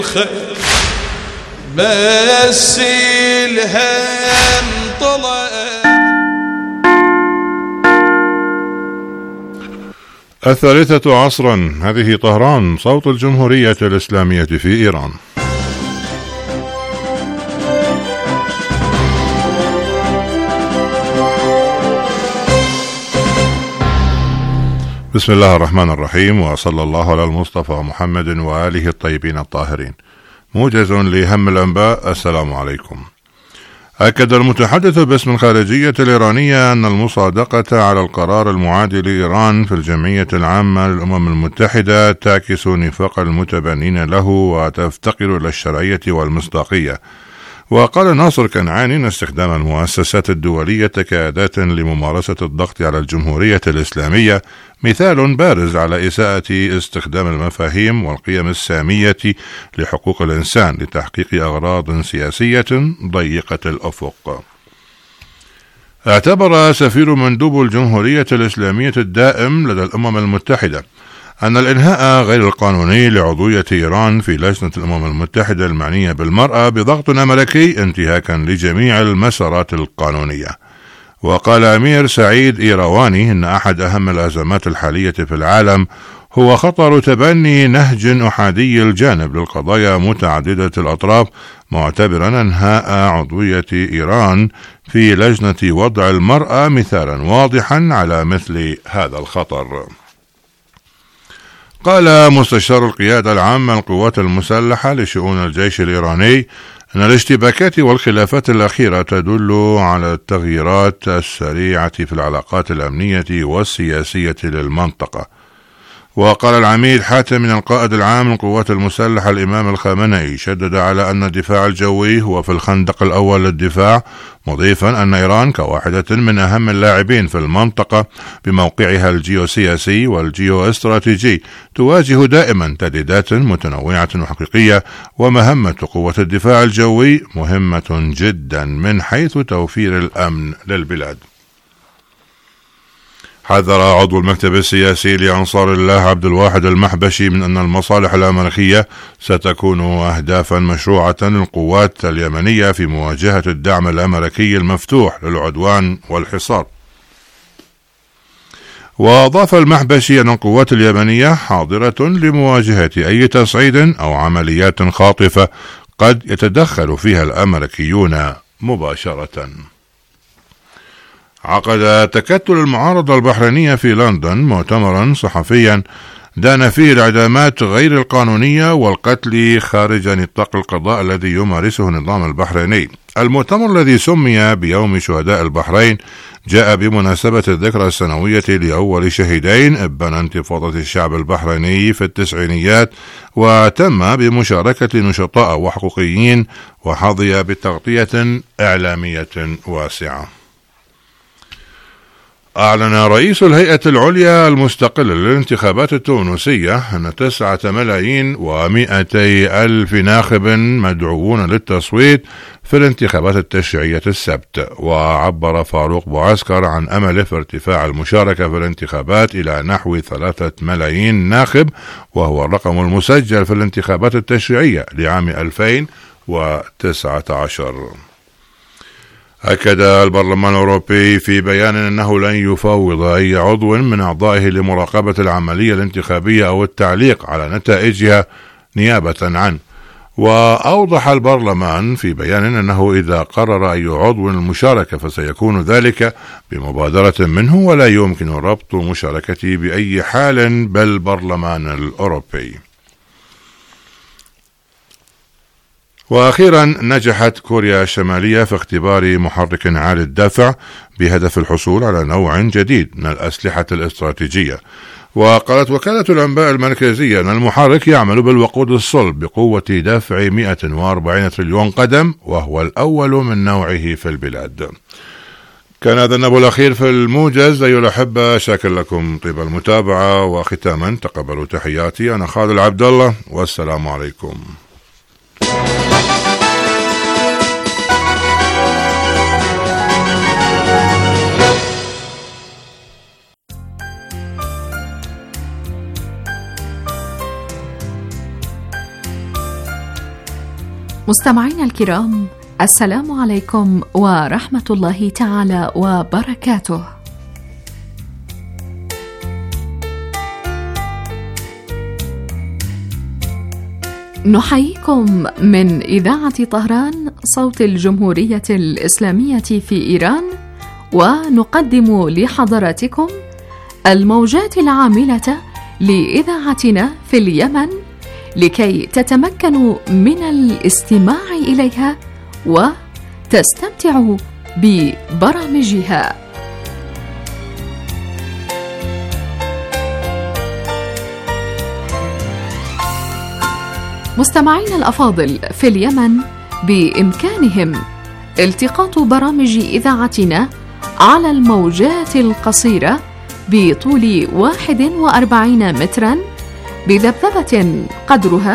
بس الهم طلع. الثالثة عصرا، هذه طهران، صوت الجمهورية الإسلامية في إيران. بسم الله الرحمن الرحيم، وصلى الله على المصطفى محمد وآله الطيبين الطاهرين. موجز لهم الأنباء. السلام عليكم. أكد المتحدث باسم الخارجية الإيرانية أن المصادقة على القرار المعادي لإيران في الجمعية العامة للأمم المتحدة تعكس نفاق المتبنين له وتفتقر إلى الشرعية والمصداقية. وقال ناصر كنعاني أن استخدام المؤسسات الدولية كأداة لممارسة الضغط على الجمهورية الإسلامية مثال بارز على إساءة استخدام المفاهيم والقيم السامية لحقوق الإنسان لتحقيق أغراض سياسية ضيقة الأفق. اعتبر سفير مندوب الجمهورية الإسلامية الدائم لدى الأمم المتحدة أن الإنهاء غير القانوني لعضوية إيران في لجنة الأمم المتحدة المعنية بالمرأة بضغط أمريكي انتهاكا لجميع المسارات القانونية. وقال أمير سعيد إيرواني إن أحد أهم الأزمات الحالية في العالم هو خطر تبني نهج أحادي الجانب للقضايا متعددة الأطراف، معتبرا أنهاء عضوية إيران في لجنة وضع المرأة مثالا واضحا على مثل هذا الخطر. قال مستشار القيادة العامة للقوات المسلحة لشؤون الجيش الإيراني أن الاشتباكات والخلافات الأخيرة تدل على التغييرات السريعة في العلاقات الأمنية والسياسية للمنطقة. وقال العميد حاتم من القائد العام للقوات المسلحة الإمام الخامنئي شدد على أن الدفاع الجوي هو في الخندق الأول للدفاع، مضيفا أن إيران كواحدة من أهم اللاعبين في المنطقة بموقعها الجيوسياسي والجيو استراتيجي تواجه دائما تهديدات متنوعة وحقيقية، ومهمة قوة الدفاع الجوي مهمة جدا من حيث توفير الأمن للبلاد. حذر عضو المكتب السياسي لأنصار الله عبد الواحد المحبشي من أن المصالح الأمريكية ستكون أهدافا مشروعة للقوات اليمنية في مواجهة الدعم الأمريكي المفتوح للعدوان والحصار. وأضاف المحبشي أن القوات اليمنية حاضرة لمواجهة أي تصعيد أو عمليات خاطفة قد يتدخل فيها الأمريكيون مباشرة. عقد تكتل المعارضة البحرينية في لندن مؤتمرا صحفيا دان فيه الإعدامات غير القانونية والقتل خارج نطاق القضاء الذي يمارسه النظام البحريني. المؤتمر الذي سمي بيوم شهداء البحرين جاء بمناسبة الذكرى السنوية لأول شهيدين إبان انتفاضة الشعب البحريني في التسعينيات، وتم بمشاركة نشطاء وحقوقيين وحظي بتغطية إعلامية واسعة. أعلن رئيس الهيئة العليا المستقلة للانتخابات التونسية أن 9,200,000 ناخب مدعوون للتصويت في الانتخابات التشريعية السبت. وعبر فاروق بوعسكر عن أمله في ارتفاع المشاركة في الانتخابات إلى نحو 3,000,000 ناخب، وهو الرقم المسجل في الانتخابات التشريعية لعام 2019. أكد البرلمان الأوروبي في بيان أنه لن يفوض أي عضو من أعضائه لمراقبة العملية الانتخابية أو التعليق على نتائجها نيابة عنه. وأوضح البرلمان في بيان أنه إذا قرر أي عضو المشاركة فسيكون ذلك بمبادرة منه، ولا يمكن ربط مشاركته بأي حال بالبرلمان الأوروبي. وأخيرا نجحت كوريا الشمالية في اختبار محرك عالي الدفع بهدف الحصول على نوع جديد من الأسلحة الاستراتيجية. وقالت وكالة الأنباء المركزية أن المحرك يعمل بالوقود الصلب بقوة دفع 140 تريليون قدم، وهو الأول من نوعه في البلاد. كان هذا النبو الأخير في الموجز. أيها الأحبة، شاكر لكم طيب المتابعة، وختاما تقبلوا تحياتي، أنا خالد عبد الله، والسلام عليكم. مستمعينا الكرام، السلام عليكم ورحمة الله تعالى وبركاته. نحييكم من إذاعة طهران صوت الجمهورية الإسلامية في إيران، ونقدم لحضراتكم الموجات العاملة لإذاعتنا في اليمن لكي تتمكنوا من الاستماع إليها وتستمتعوا ببرامجها. مستمعين الأفاضل، في اليمن بإمكانهم التقاط برامج إذاعتنا على الموجات القصيرة بطول 41 متراً بذبذبة قدرها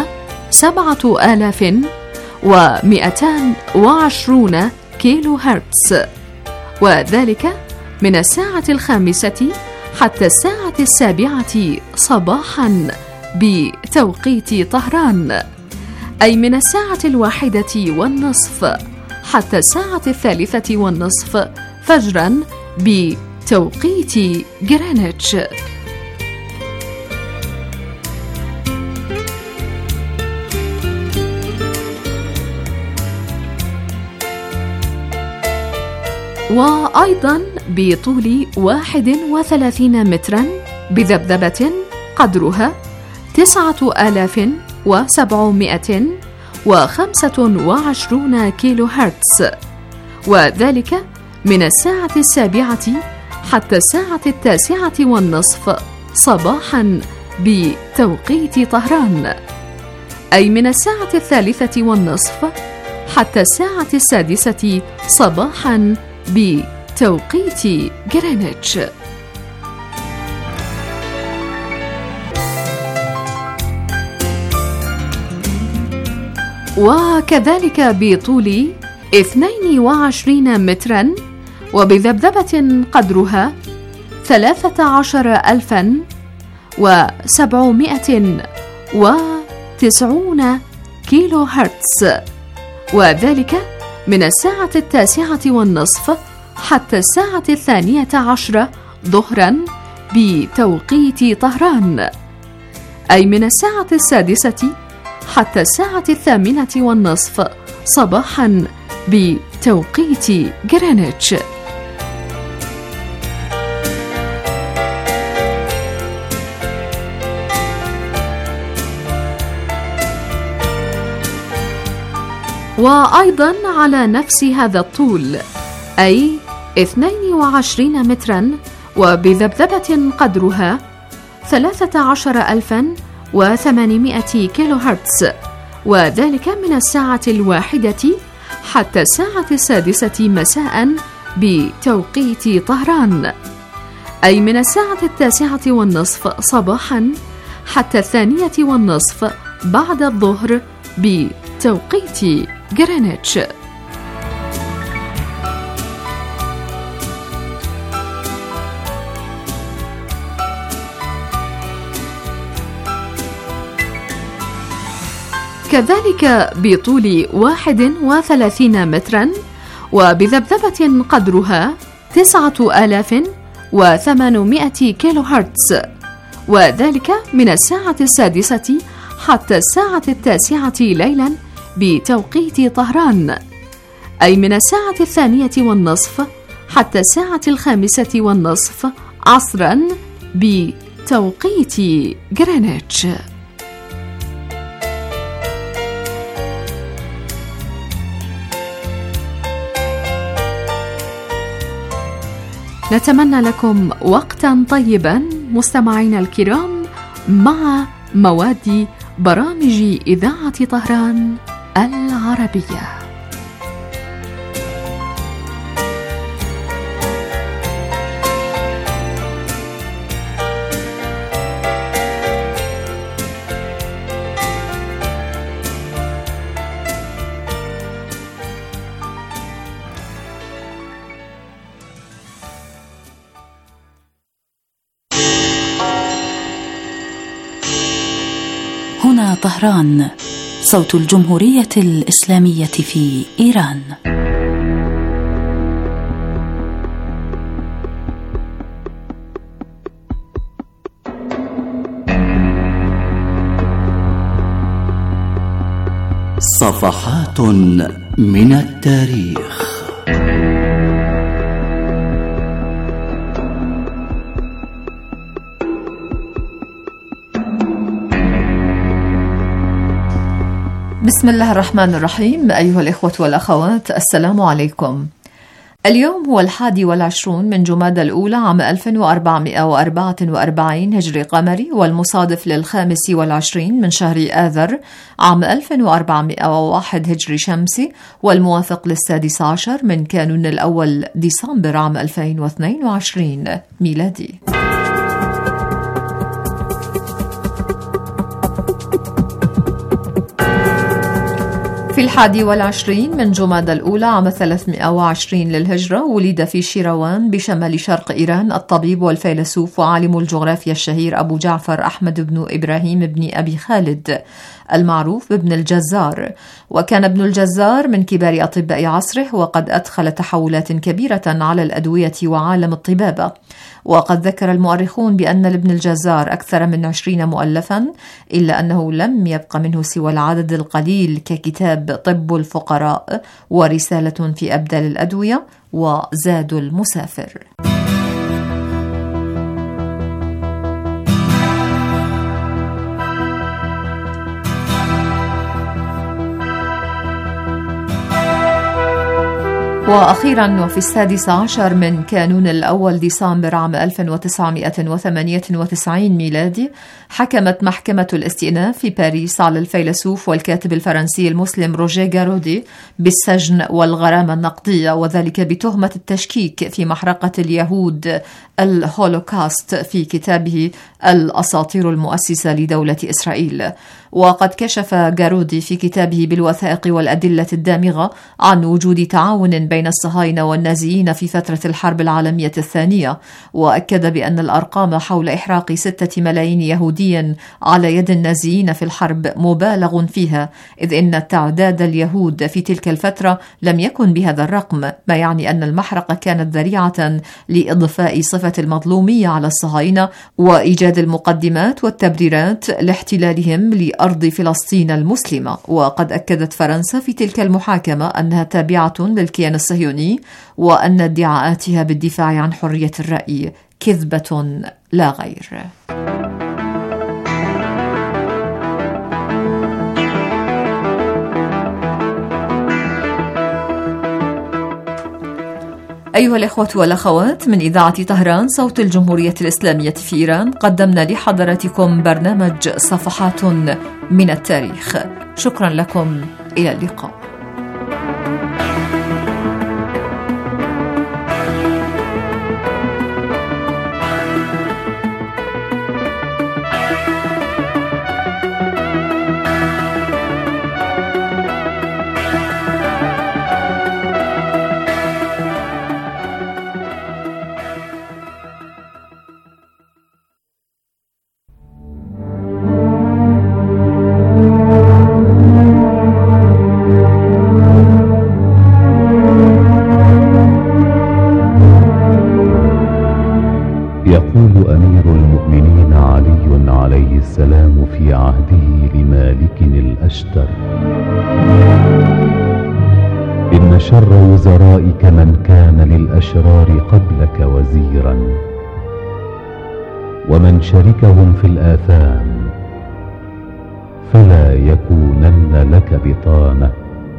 7220 كيلو هرتز، وذلك من الساعة 5 حتى الساعة 7 صباحاً بتوقيت طهران، أي من الساعة 1:30 حتى الساعة 3:30 فجراً بتوقيت غرينتش. وأيضاً بطول 31 متراً بذبذبة قدرها 9725 كيلو هرتز، وذلك من الساعة 7 حتى الساعة 9:30 صباحاً بتوقيت طهران، أي من الساعة 3:30 حتى الساعة 6 صباحاً بتوقيت غرينتش. وكذلك بطول 22 متراً وبذبذبة قدرها 13790 كيلو هرتز، وذلك من الساعة 9:30 حتى الساعة 12 ظهراً بتوقيت طهران، أي من الساعة 6 حتى الساعة 8:30 صباحاً بتوقيت غرينتش. وأيضاً على نفس هذا الطول، أي 22 متراً وبذبذبة قدرها 13800 كيلو هرتز، وذلك من الساعة 1 حتى الساعة 6 مساء بتوقيت طهران، أي من الساعة 9:30 صباحا حتى 2:30 بعد الظهر بتوقيت غرينتش. كذلك بطول 31 متراً وبذبذبة قدرها 9800 كيلو هرتز، وذلك من الساعة 6 حتى الساعة 9 ليلاً بتوقيت طهران، أي من الساعة 2:30 حتى الساعة 5:30 عصراً بتوقيت غرينتش. نتمنى لكم وقتاً طيباً مستمعينا الكرام مع مواد برامج إذاعة طهران العربية. هنا طهران صوت الجمهورية الإسلامية في إيران. صفحات من التاريخ. بسم الله الرحمن الرحيم. أيها الإخوة والأخوات، السلام عليكم. اليوم هو 21 من جمادى الأولى عام 1444 هجري قمري، والمصادف ل25 من شهر آذر عام 1401 هجري شمسي، والموافق ل16 من كانون الأول ديسمبر عام 2022 ميلادي. في 21 من جمادى الأولى عام 320 للهجرة ولد في شيروان بشمال شرق إيران الطبيب والفيلسوف وعالم الجغرافيا الشهير أبو جعفر أحمد بن إبراهيم بن أبي خالد المعروف بابن الجزار. وكان ابن الجزار من كبار أطباء عصره، وقد أدخل تحولات كبيرة على الأدوية وعالم الطبابة. وقد ذكر المؤرخون بأن لابن الجزار أكثر من 20 مؤلفا، إلا أنه لم يبق منه سوى العدد القليل ككتاب طب الفقراء، ورسالة في أبدال الأدوية، وزاد المسافر. وأخيرا وفي 16 من كانون الأول ديسمبر عام 1998 ميلادي حكمت محكمة الاستئناف في باريس على الفيلسوف والكاتب الفرنسي المسلم روجيه غارودي بالسجن والغرامة النقدية، وذلك بتهمة التشكيك في محرقة اليهود الهولوكاست في كتابه الأساطير المؤسسة لدولة إسرائيل. وقد كشف غارودي في كتابه بالوثائق والأدلة الدامغة عن وجود تعاون بين الصهاينة والنازيين في فترة الحرب العالمية الثانية، وأكد بأن الأرقام حول إحراق 6 ملايين يهودي على يد النازيين في الحرب مبالغ فيها، إذ إن تعداد اليهود في تلك الفترة لم يكن بهذا الرقم، ما يعني أن المحرقة كانت ذريعة لإضفاء صفة المظلومية على الصهاينة وإيجاد المقدمات والتبريرات لاحتلالهم لأرض فلسطين المسلمة. وقد أكدت فرنسا في تلك المحاكمة أنها تابعة للكيان الصهيوني، وأن ادعاءاتها بالدفاع عن حرية الرأي كذبة لا غير. أيها الإخوة والأخوات، من إذاعة طهران صوت الجمهورية الإسلامية في إيران، قدمنا لحضراتكم برنامج صفحات من التاريخ. شكرا لكم، إلى اللقاء. يقول أمير المؤمنين علي عليه السلام في عهده لمالك الأشتر: إن شر وزرائك من كان للأشرار قبلك وزيرا، ومن شركهم في الآثام فلا يكونن لك بطانة،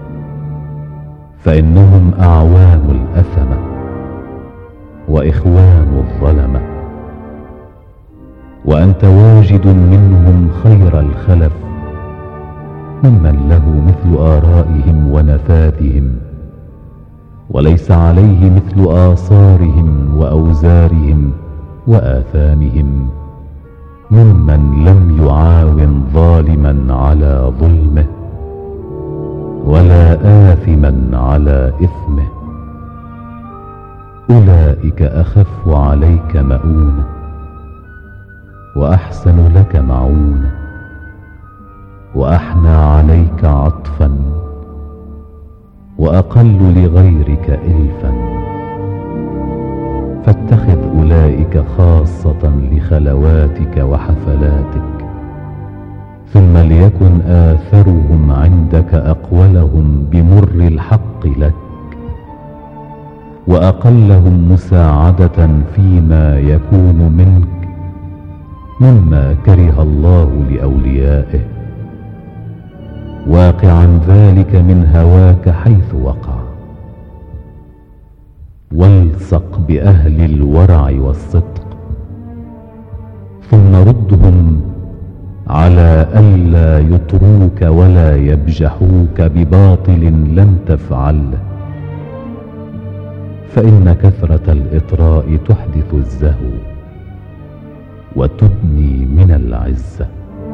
فإنهم أعوان الأثمة وإخوان الظلمة، وأنت واجد منهم خير الخلف، ممن له مثل آرائهم ونفاذهم، وليس عليه مثل آثارهم وأوزارهم وآثامهم، ممن لم يعاون ظالما على ظلمه ولا آثما على إثمه. أولئك أخف عليك مؤونة وأحسن لك معونة، وأحنى عليك عطفا وأقل لغيرك إلفا، فاتخذ أولئك خاصة لخلواتك وحفلاتك، ثم ليكن آثرهم عندك أقولهم بمر الحق لك، وأقلهم مساعدة فيما يكون منك مما كره الله لأوليائه، واقعا ذلك من هواك حيث وقع. والصق بأهل الورع والصدق، ثم ردهم على ألا يطروك ولا يبجحوك بباطل لم تفعله، فإن كثرة الإطراء تحدث الزهو وتدني من العزة.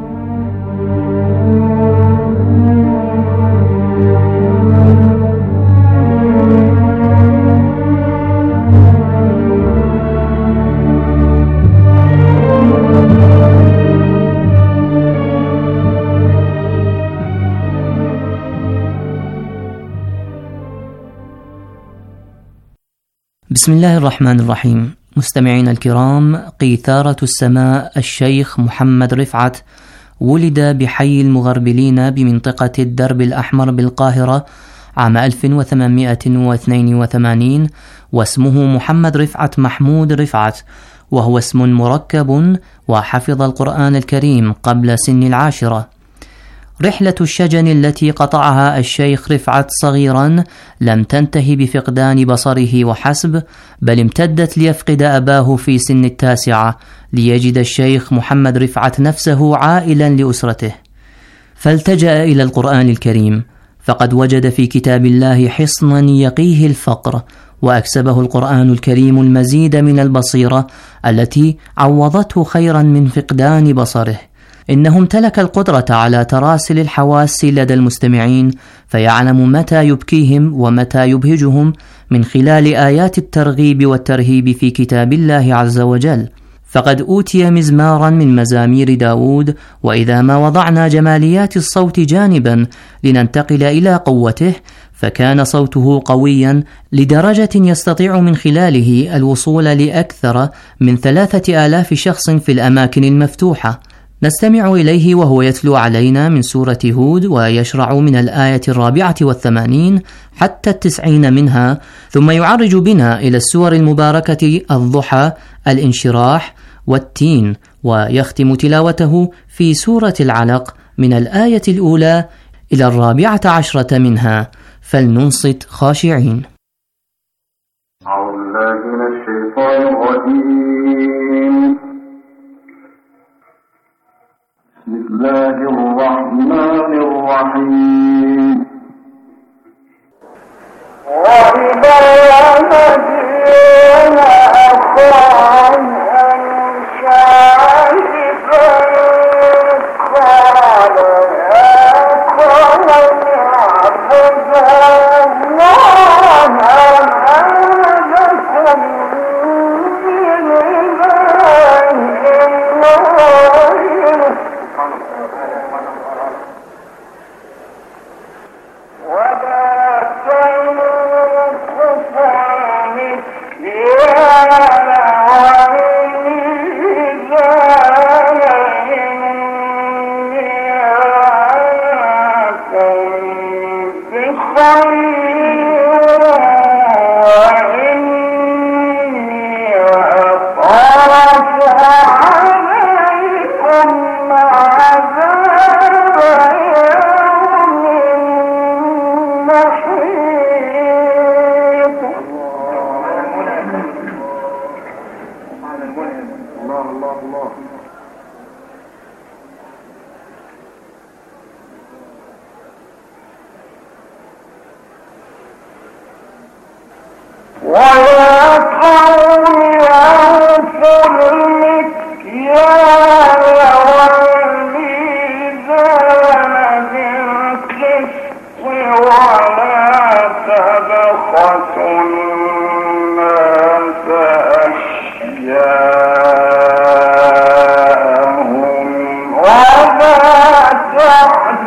بسم الله الرحمن الرحيم. مستمعين الكرام، قيثارة السماء الشيخ محمد رفعت ولد بحي المغربلين بمنطقة الدرب الأحمر بالقاهرة عام 1882، واسمه محمد رفعت محمود رفعت، وهو اسم مركب، وحفظ القرآن الكريم قبل سن 10. رحلة الشجن التي قطعها الشيخ رفعت صغيرا لم تنتهي بفقدان بصره وحسب، بل امتدت ليفقد أباه في سن 9، ليجد الشيخ محمد رفعت نفسه عائلا لأسرته، فالتجأ إلى القرآن الكريم، فقد وجد في كتاب الله حصنا يقيه الفقر، وأكسبه القرآن الكريم المزيد من البصيرة التي عوضته خيرا من فقدان بصره. إنه امتلك القدرة على تراسل الحواس لدى المستمعين، فيعلم متى يبكيهم ومتى يبهجهم من خلال آيات الترغيب والترهيب في كتاب الله عز وجل. فقد أوتي مزمارا من مزامير داود، وإذا ما وضعنا جماليات الصوت جانبا لننتقل إلى قوته، فكان صوته قويا لدرجة يستطيع من خلاله الوصول لأكثر من 3000 شخص في الأماكن المفتوحة. نستمع إليه وهو يتلو علينا من سورة هود، ويشرع من الآية 84 حتى 90 منها، ثم يعرج بنا إلى السور المباركة الضحى، الانشراح، والتين، ويختم تلاوته في سورة العلق من الآية الأولى إلى 14 منها، فلننصت خاشعين. أعوذ بالله من الشيطان الرجيم. بسم الله الرحمن الرحيم. وإذا نجينا أخانا شاهدا قال يا قوم اعبدوا الله ما لكم من إله غيره ولا تنقصوا المكيال والميزان إني أراكم بخير وإني أخاف عليكم عذاب يوم محيط. الله الله الله. ويا قوم أوفوا المكيال والميزان بالقسط ولا تبخسوا الناس أشياءهم ولا تعتدوا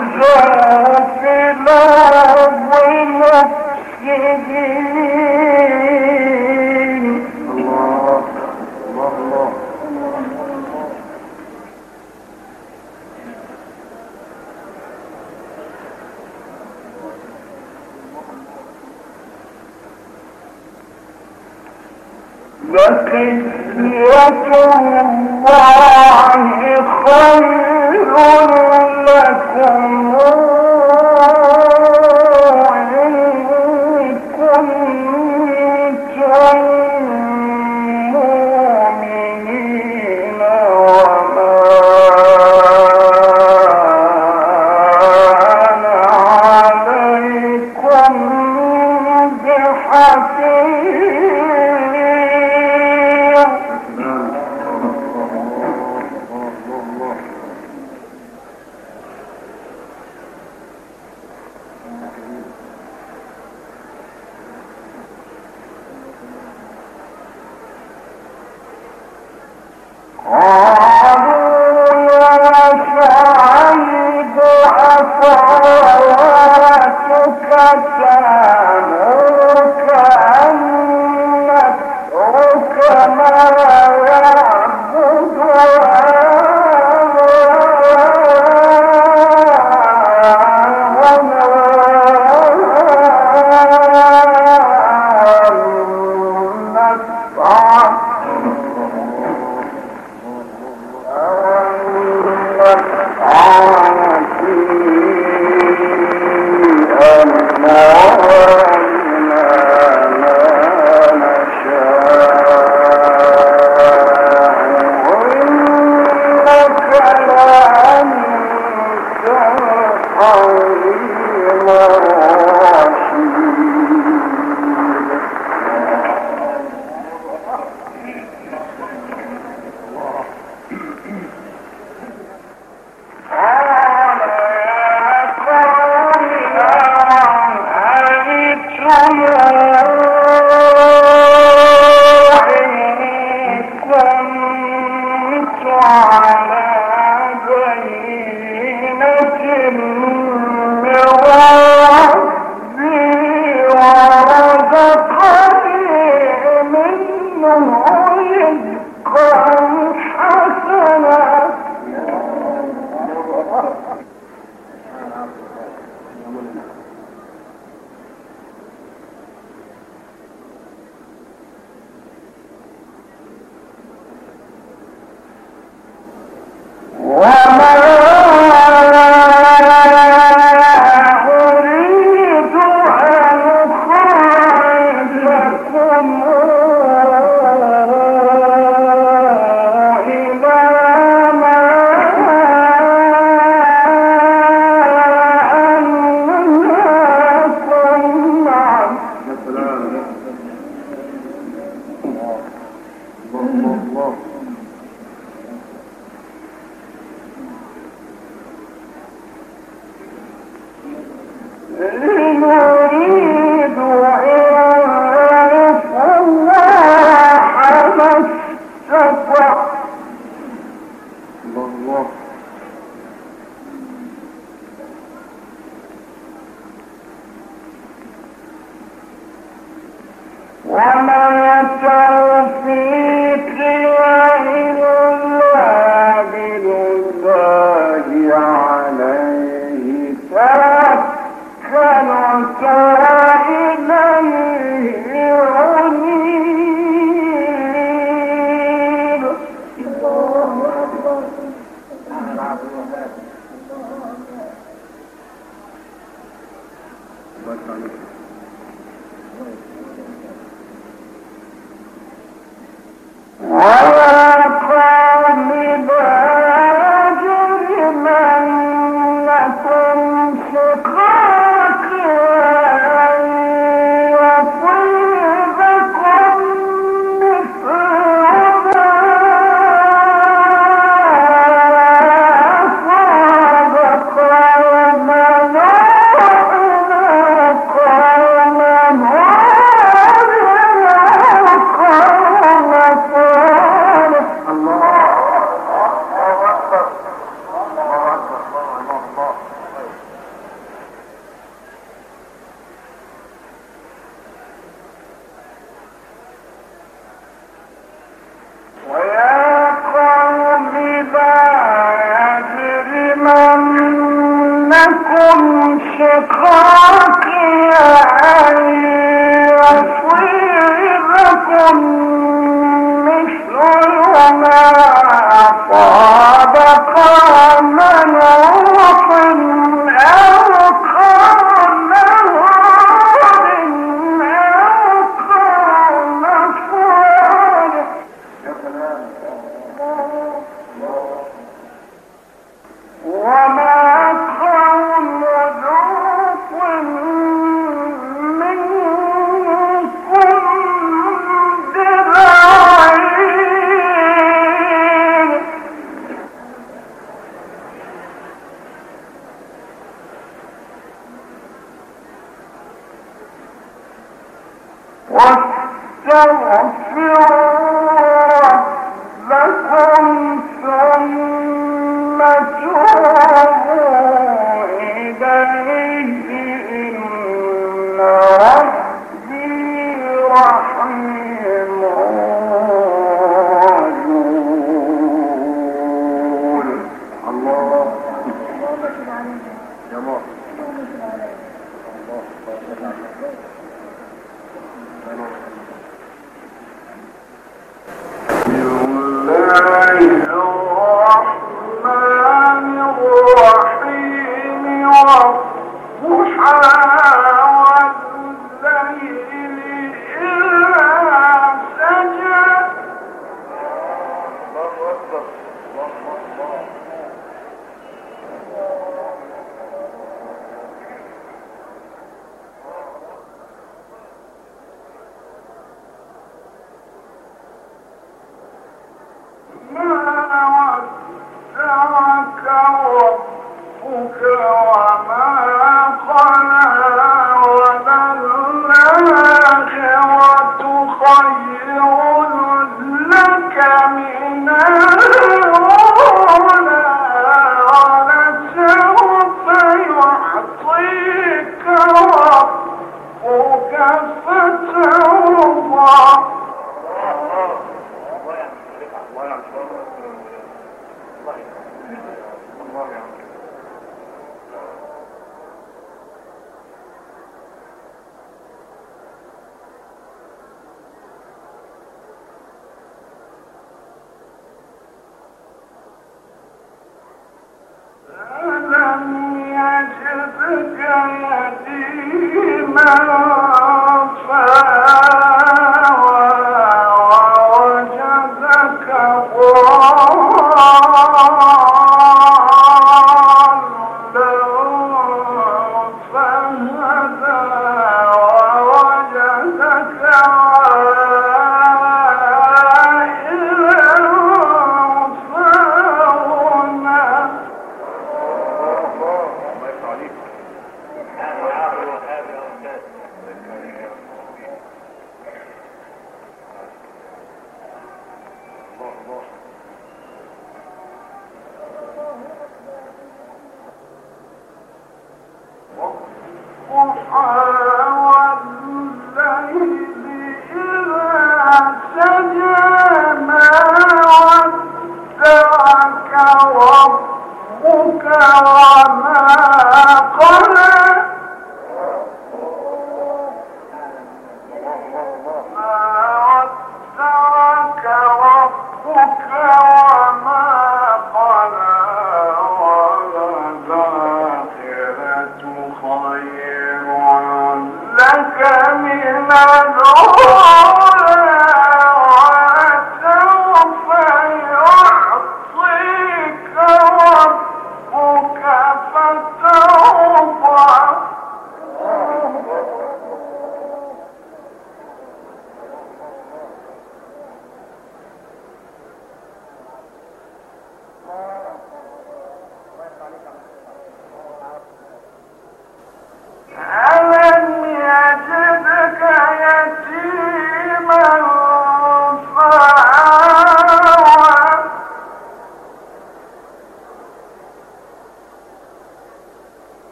Oh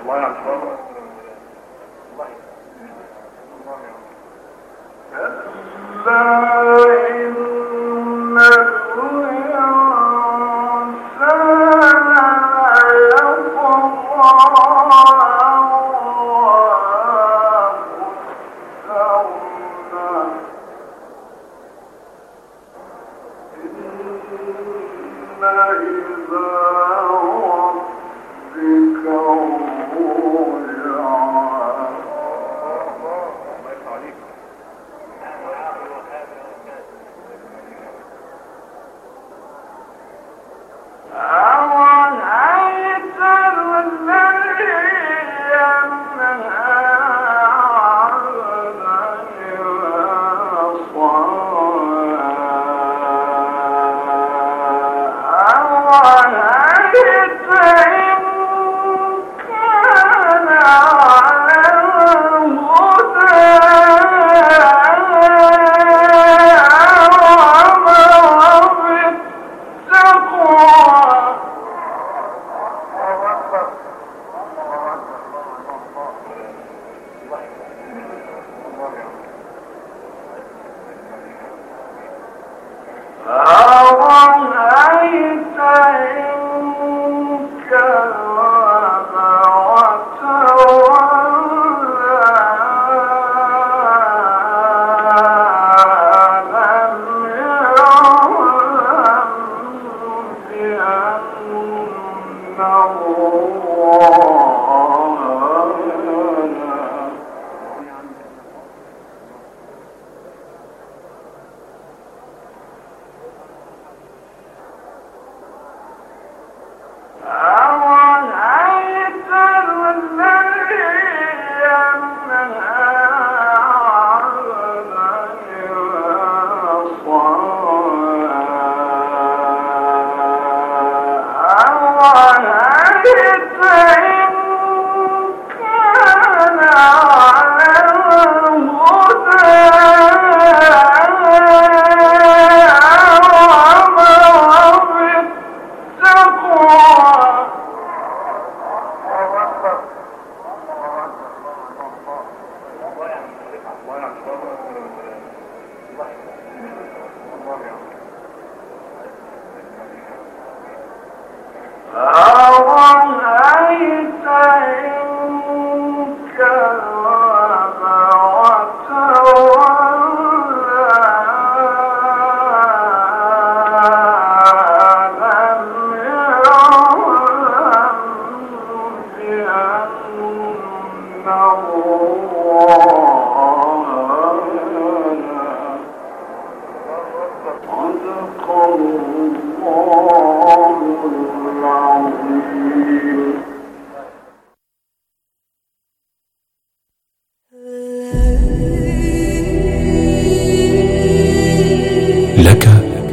لك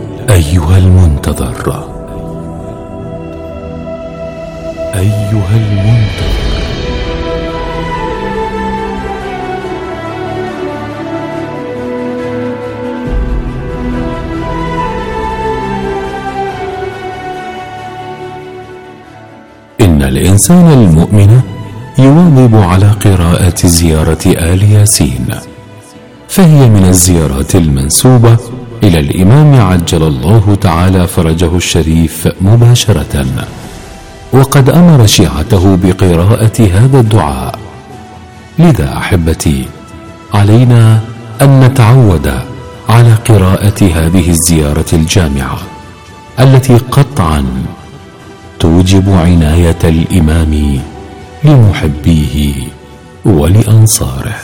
أيها المنتظر، أيها المنتظر، إن الإنسان المؤمن يواظب على قراءة زيارة آل ياسين، فهي من الزيارات المنسوبة إلى الإمام عجل الله تعالى فرجه الشريف مباشرة، وقد أمر شيعته بقراءة هذا الدعاء. لذا أحبتي، علينا أن نتعود على قراءة هذه الزيارة الجامعة التي قطعا توجب عناية الإمام لمحبيه ولأنصاره.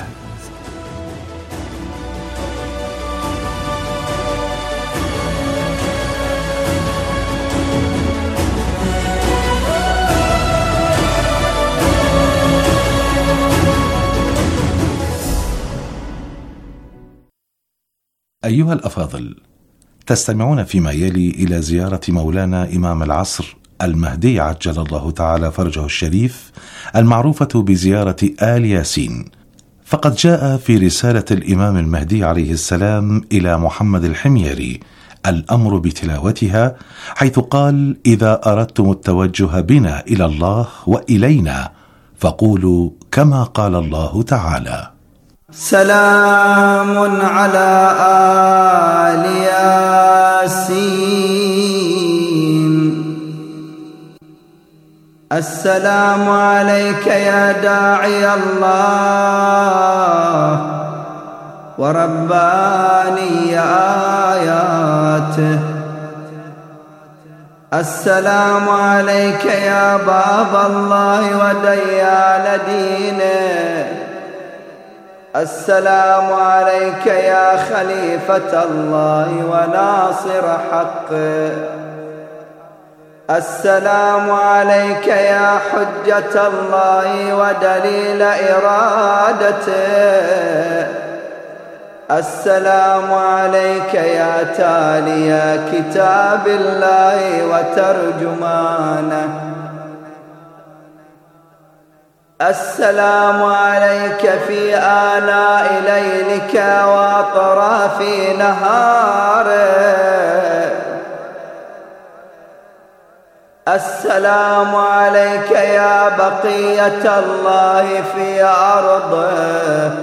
أيها الأفاضل، تستمعون فيما يلي إلى زيارة مولانا إمام العصر المهدي عجل الله تعالى فرجه الشريف، المعروفة بزيارة آل ياسين. فقد جاء في رسالة الإمام المهدي عليه السلام إلى محمد الحميري الأمر بتلاوتها، حيث قال: إذا أردتم التوجه بنا إلى الله وإلينا فقولوا كما قال الله تعالى: سلام على آل ياسين. السلام عليك يا داعي الله ورباني آياته. السلام عليك يا باب الله وديان دينه. السلام عليك يا خليفة الله وناصر حقه. السلام عليك يا حجة الله ودليل إرادته. السلام عليك يا تالي كتاب الله وترجمانه. السلام عليك في آناء ليلك وأطراف نهاره. السلام عليك يا بقية الله في أرضه.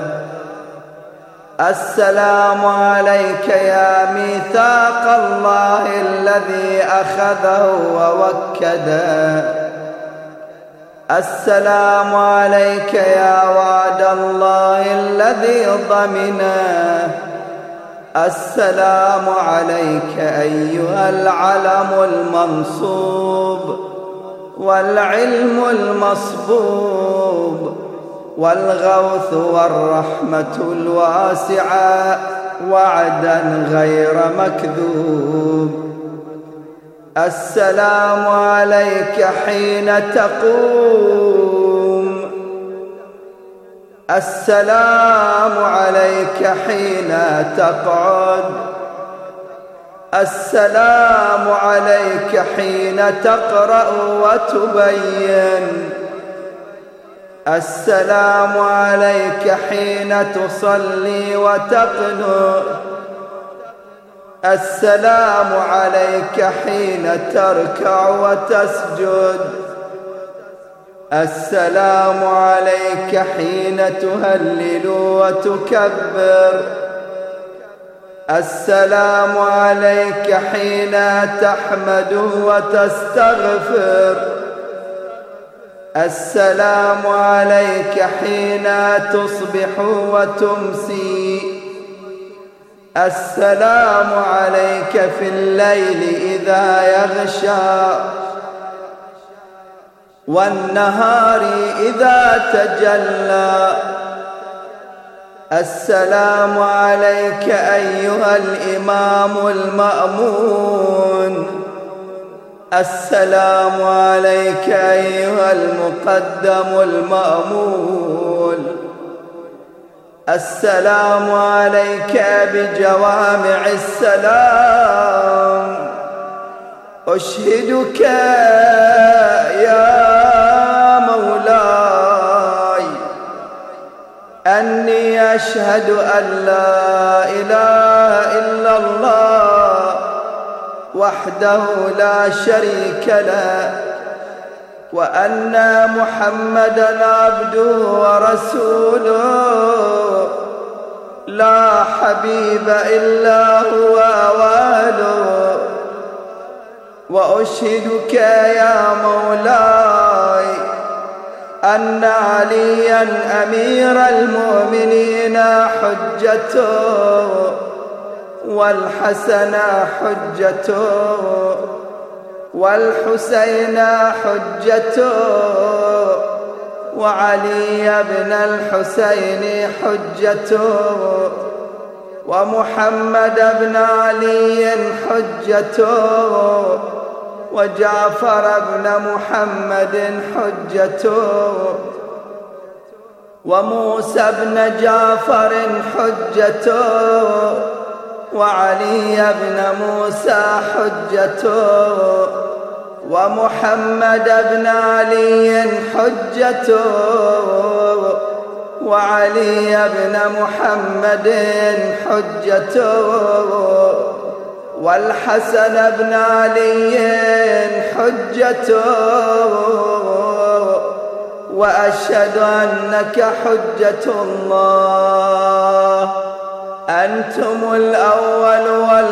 السلام عليك يا ميثاق الله الذي أخذه ووكده. السلام عليك يا وعد الله الذي ضمنه. السلام عليك أيها العلم المنصوب والعلم المصبوب والغوث والرحمة الواسعة وعدا غير مكذوب. السلام عليك حين تقوم. السلام عليك حين تقعد. السلام عليك حين تقرأ وتبين. السلام عليك حين تصلي وتقنت. السلام عليك حين تركع وتسجد. السلام عليك حين تهلل وتكبر. السلام عليك حين تحمد وتستغفر. السلام عليك حين تصبح وتمسي. السلام عليك في الليل إذا يغشى والنهار إذا تجلى. السلام عليك أيها الإمام المأمون. السلام عليك أيها المقدم المأمول. السلام عليك بجوامع السلام. أشهدك يا مولاي أني أشهد أن لا إله إلا الله وحده لا شريك له وأن محمدًا عبده ورسوله لا حبيب إلا هو أواله. وأشهدك يا مولاي أن عليا أمير المؤمنين حجته والحسن حجته والحسين حجته وعلي بن الحسين حجته ومحمد بن علي حجته وجعفر بن محمد حجته وموسى بن جعفر حجته وعلي بن موسى حجته ومحمد بن علي حجته وعلي بن محمد حجته والحسن بن علي حجته وأشهد أنك حجة الله، أنتم الأول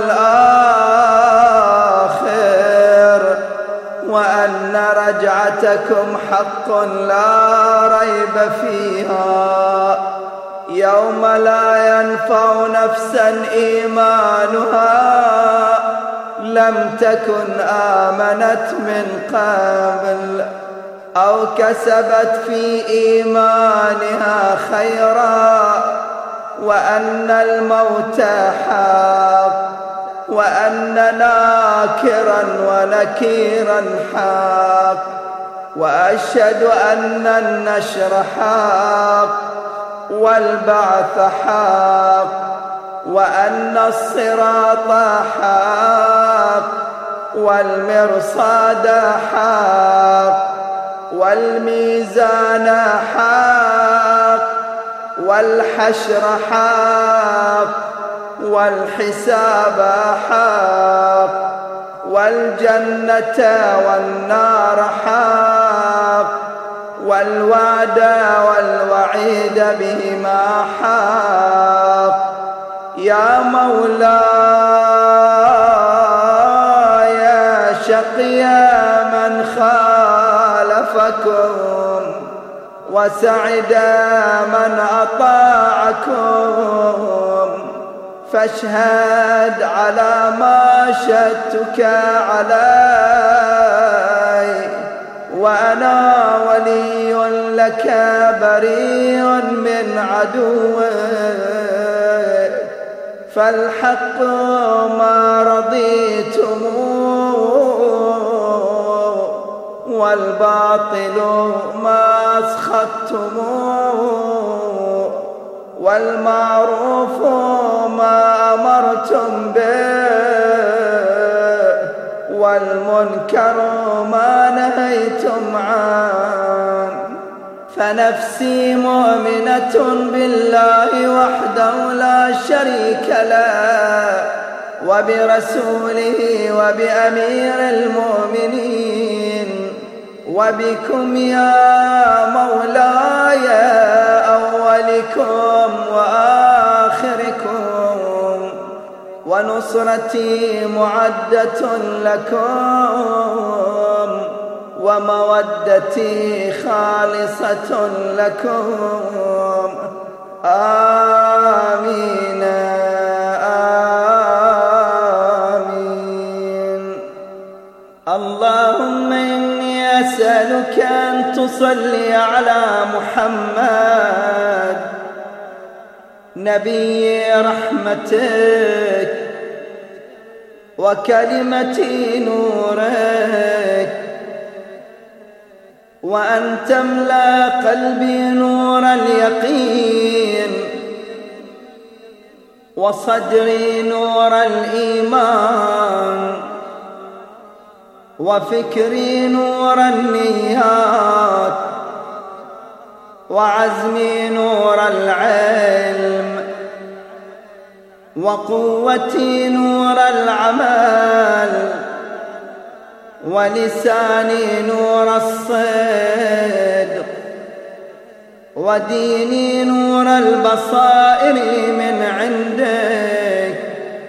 والآخر، وأن رجعتكم حق لا ريب فيها، يوم لا ينفع نفسا إيمانها لم تكن آمنت من قبل أو كسبت في إيمانها خيرا، وأن الموت حق، وأن ناكرا ونكيرا حق، وأشهد أن النشر حق والبعث حق، وأن الصراط حق والمرصاد حق والميزان حق والحشر حق والحساب حق والجنة والنار حق والوعد والوعيد بهما حق. يا مولاي شقي من خالفكم وسعد من أطاعكم، فاشهد على ما شهدتك علي، وأنا ولي لك بريء من عدوك، فالحق ما رضيتم والباطل ما أسخطتم، والمعروف ما أمرتم به والمنكر ما نهيتم عنه. فنفسي مؤمنة بالله وحده لا شريك له وبرسوله وبأمير المؤمنين وبكم يا مولاي أولكم وآخركم، ونصرتي معدة لكم ومودتي خالصة لكم. آمين آمين. اللهم إني أسألك أن تصلي على محمد نبي رحمتك وكلمة نورك، وأن تملأ قلبي نور اليقين وصدري نور الإيمان وفكري نور النيات وعزمي نور العلم وقوتي نور العمل ولساني نور الصدق وديني نور البصائر من عندك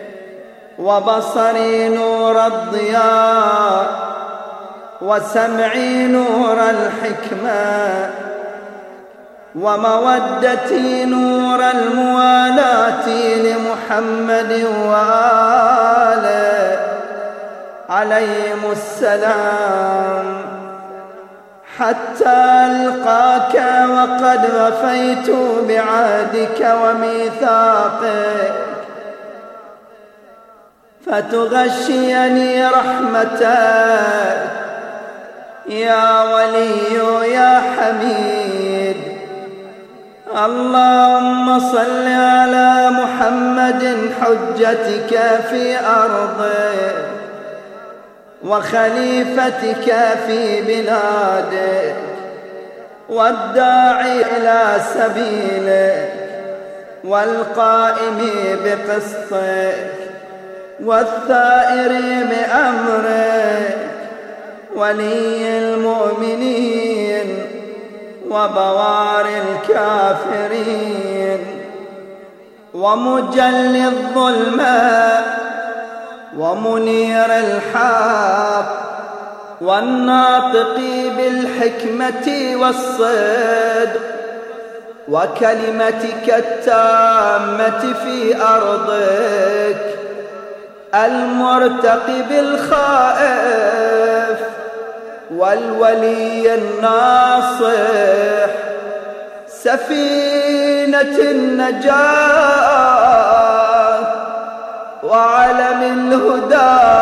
وبصري نور الضياء وسمعي نور الحكمة ومودتي نور الموالاة لمحمد وآله عليهم السلام، حتى ألقاك وقد وفيت بعهدك وميثاقك، فتغشيني رحمتك يا ولي يا حميد. اللهم صل على محمد حجتك في أرضك وخليفتك في بلادك والداعي إلى سبيلك والقائم بقسطك والثائر بأمرك ولي المؤمنين وبواري الكافرين ومجلي الظلمة ومنير الحق والناطق بالحكمة والصدق وكلمتك التامة في أرضك المرتقب الخائف والولي الناصح سفينة النجاة وعلم الهدى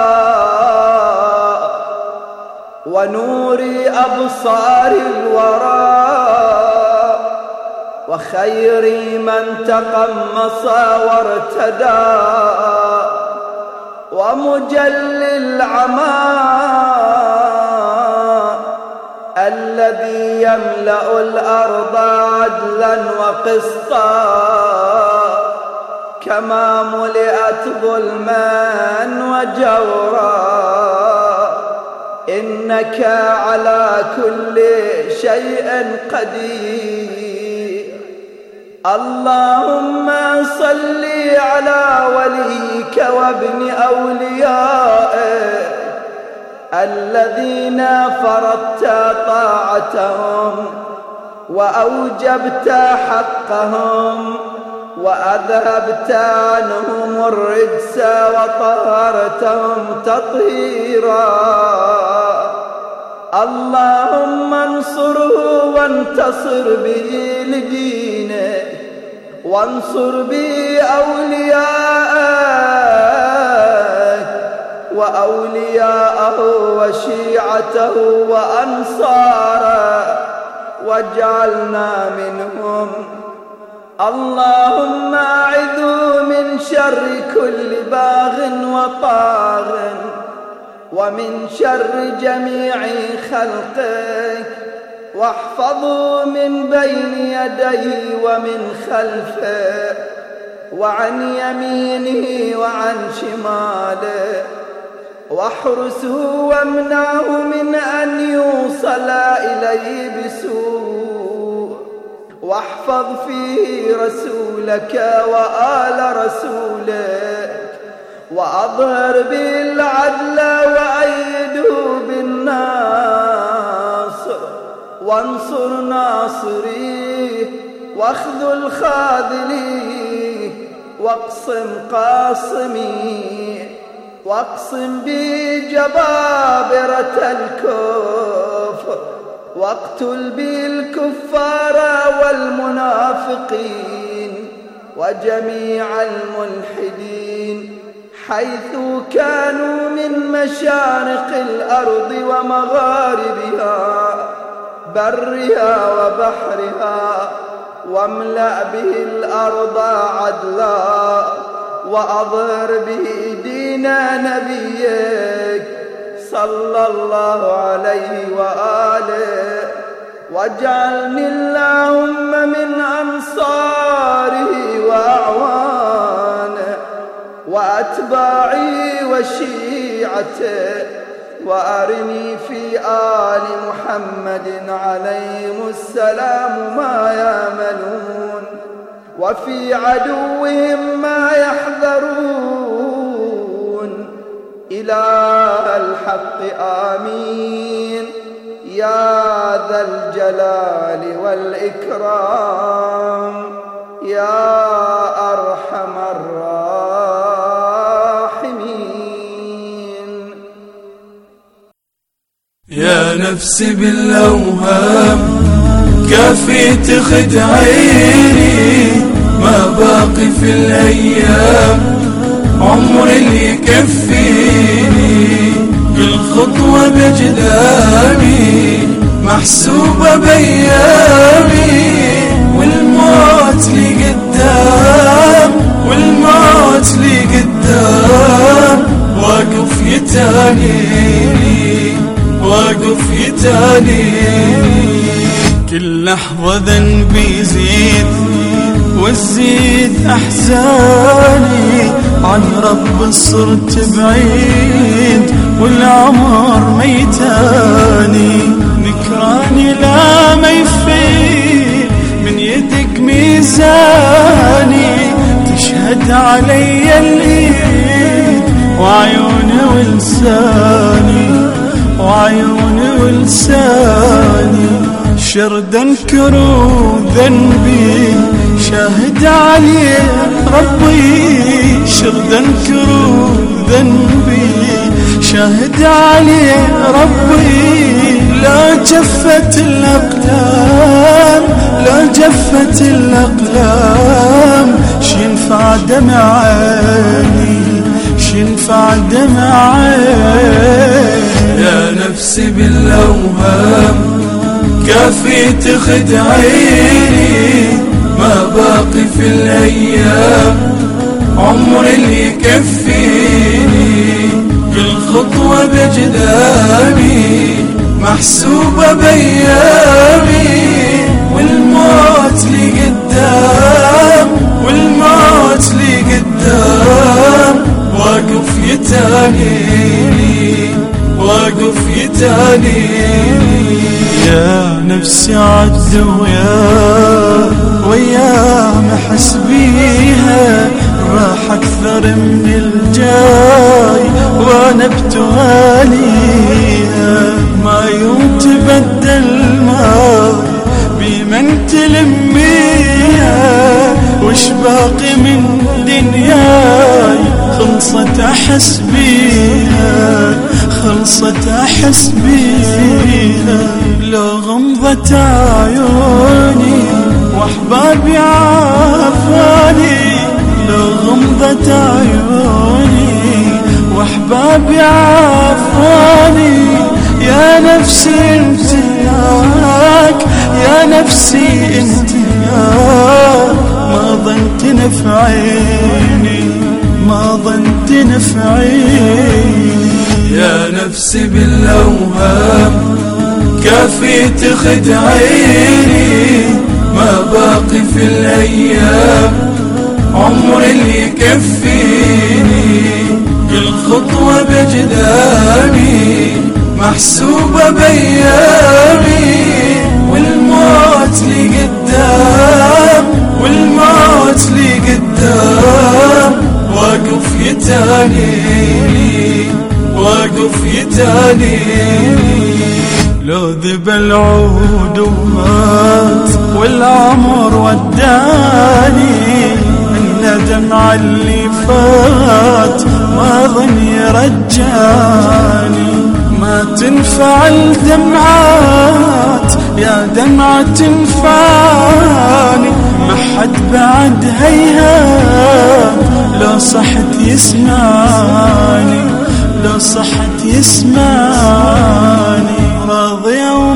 ونور أبصار الورى وخير من تقمص وارتدى ومجلي العمى الذي يملأ الأرض عدلا وقسطا كما ملئت ظلما وجورا إنك على كل شيء قدير. اللهم صل على وليك وابن أوليائك الذين فرضت طاعتهم وأوجبت حقهم وأذهبت عنهم الرجس وطهرتهم تطهيرا. اللهم انصره وانتصر به لدينك وانصر به أولياءك وأولياءه وشيعته وأنصاره واجعلنا منهم. اللهم أعذه من شر كل باغ وطاغ ومن شر جميع خلقك واحفظه من بين يديه ومن خلفه وعن يمينه وعن شماله واحرسه وامنعه من أن يوصل إليه بسوء واحفظ فيه رسولك وآل رسولك وأظهر به العدل وأيده بالناصر وانصر ناصريه واخذل خاذليه واقسم قاصميه واقسم به جبابرة الكفر واقتل به الكفار والمنافقين وجميع الملحدين حيث كانوا من مشارق الأرض ومغاربها برها وبحرها واملأ به الأرض عدلا وأظهر به دين نبيك صلى الله عليه وآله واجعلني اللهم من أنصاره وأعوانه وأتباعه وشيعته وأرني في آل محمد عليهم السلام ما يأملون وفي عدوهم ما يحذرون. إله الحق آمين يا ذا الجلال والإكرام يا أرحم الراحمين. يا نفس بالأوهام كافي تخدعيني ما باقي في الأيام عمر اللي يكفيني كل خطوة بجدامي محسوبة بأيامي والموت لي قدام والموت لي قدام واقف يتانيني واقف يتانيني كل لحظة ذنبي يزيد وتزيد أحزاني عن رب صرت بعيد والعمر ميتاني نكراني لا ما علي الإيد وعيوني ولساني وعيوني ولساني شرد انكر ذنبي شاهد علي ربي شرد انكر ذنبي شاهد علي ربي لا جفت الأقلام لا جفت الأقلام شينفع دمع عيني شينفع دمع عيني يا نفسي بالأوهام كافي تخدعيني ما باقي في الأيام عمر اللي يكفيني كل خطوة بجدامي محسوبة بأيامي والموت لي قدام والموت لي قدام واقف يتانيني واقف يتانيني يا نفسي عد وياه محس بيها راح أكثر من الجاي وأنا بتواليها ما يوم تبدل ما بمن تلميها وش باقي من دنياي خلصت أحس بيها خلصت أحس بيها لو غمضت عيوني وأحبابي عافاني لو غمضت عيوني وأحبابي عافاني يا نفسي انت ياك يا نفسي انت ياك ما ظنت نفعيني ما ظنت نفعيني يا نفسي بالأوهام كافي تخدعيني ما باقي في الأيام عمر اللي يكفيني كل خطوة بجدامي محسوبة بأيامي والموت لي قدام والموت لي قدام واقف يتانيني واقف يتانيني لو ذب العود ومات والعمر وداني الندم على اللي فات ما ظن يرجاني ما تنفع الدمعات يا دمعة تنفعني ما حد بعد هيهات لو صحت يسمعني لو صحت يسمعني راضي